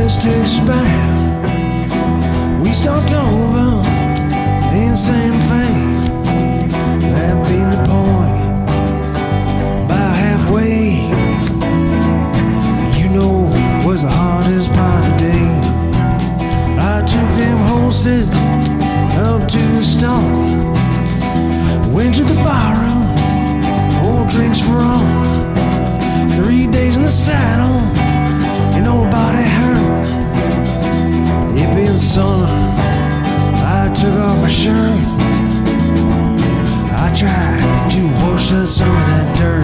West Texas band. We stopped over in Santa Fe. That being the point, about halfway. You know, was the hardest part of the day. I took them horses up to the stall, went to the bar room, old drinks for all. 3 days in the saddle, and nobody hurt. It been summer, I took off my shirt. I tried to wash out some of that dirt.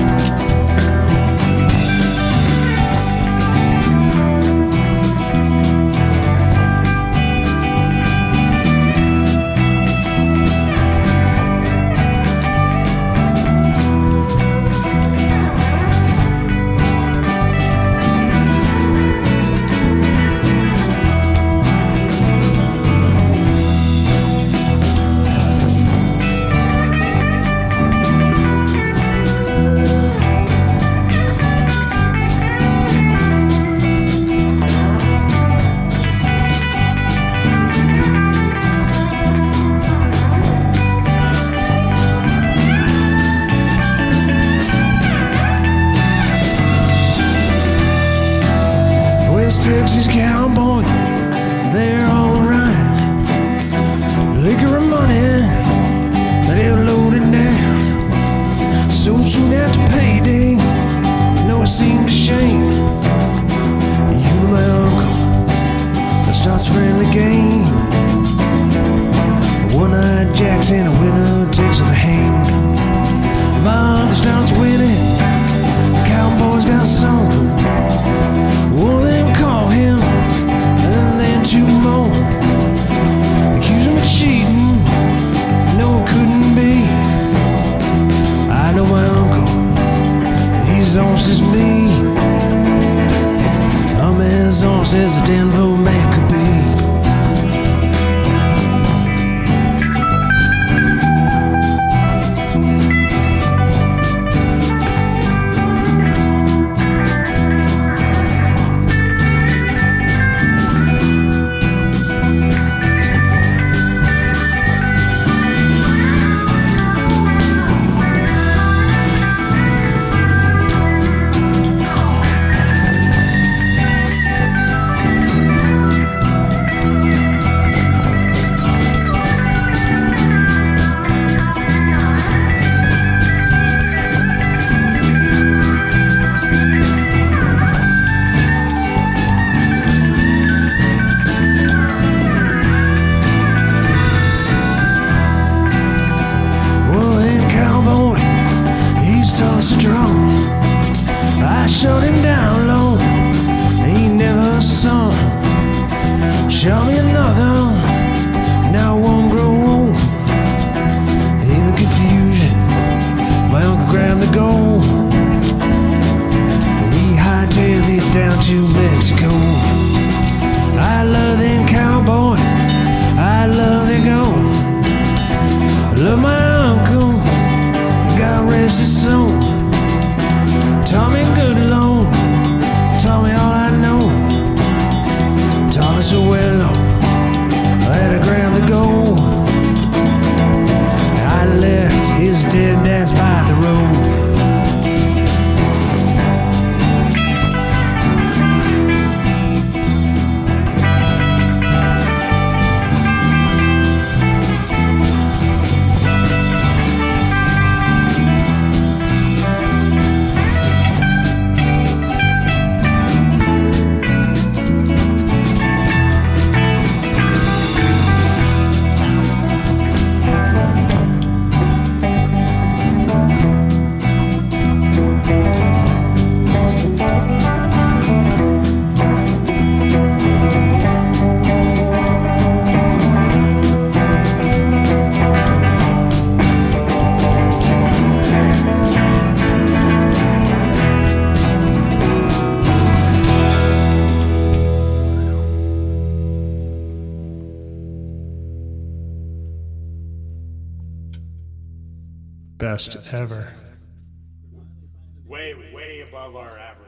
Texas cowboy, they're all right. Liquor and money, they're loaded down. So soon after payday, you know it seemed a shame. You and my uncle, that starts friendly game. One-eyed Jackson, a winner takes the hand. My uncle starts winning, the cowboys got some. One of them call him, and then two more. Accuse him of cheating, no it couldn't be. I know my uncle, he's honest as me. I'm as honest as a Denver man could be. I shut him down low, he never saw. Show me another, now I won't grow old. In the confusion, my uncle grabbed the gold. We hightailed it down to Mexico. I love them cowboy, I love their gold. I love my uncle, God rest his soul. Taught me good Lord, taught me all I know. Taught me so well, that I grabbed the gold. I left his dead dad's by the road. Best ever. Way above our average.